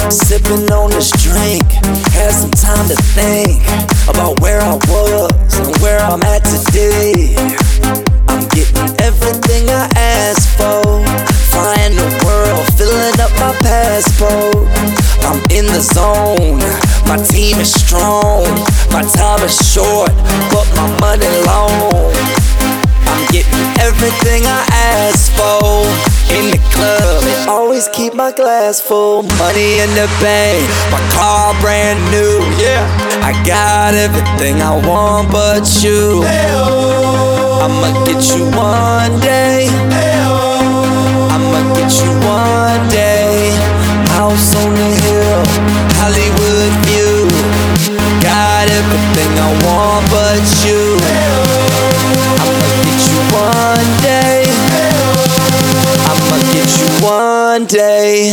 Sipping on this drink, had some time to think about where I was and where I'm at today. I'm getting everything I asked for, flying the world, filling up my passport. I'm in the zone, my team is strong, my time is short, but my money long. I'm getting everything I asked for. In the club, and always keep my glass full. Money in the bank, my car brand new. Yeah, I got everything I want but you. I'ma get you one day. I'ma get you one day. House on the hill, Hollywood view. Got everything I want but you. I'ma get you one day. I'ma get you one day.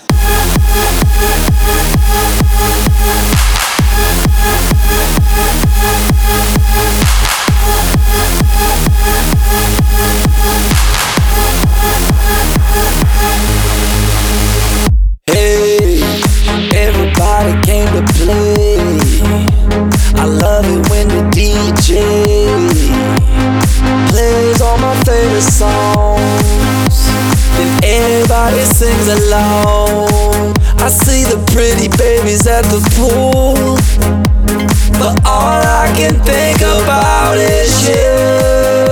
Hey, everybody came to play. I love it when the DJ plays all my favorite songs, then everybody sings along. I see the pretty babies at the pool, but all I can think about is you.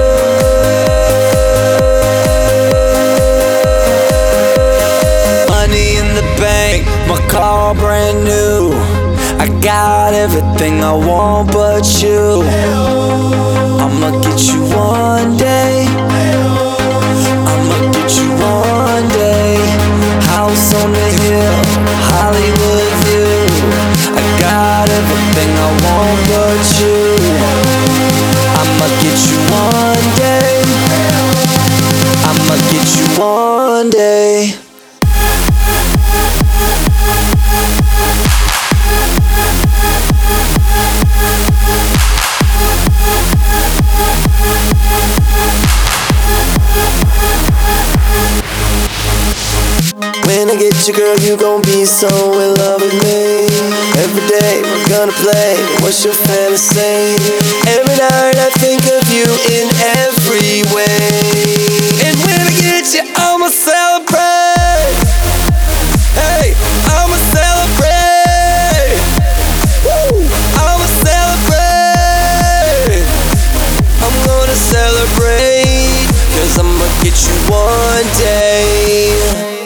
Money in the bank, my car brand new. I got everything I want but you. I'ma get you one day. I'ma get you one day. House on the hill, Hollywood view. I got everything I want but you. I'ma get you one day. I'ma get you one day. When I get you, girl, you gon' be so in love with me. Every day we're gonna play, what's your fantasy? Every night I think of you in every way. And when I get you, I'ma celebrate. Hey, I'ma celebrate. Woo, I'ma celebrate. I'm gonna celebrate, 'cause I'ma get you one day.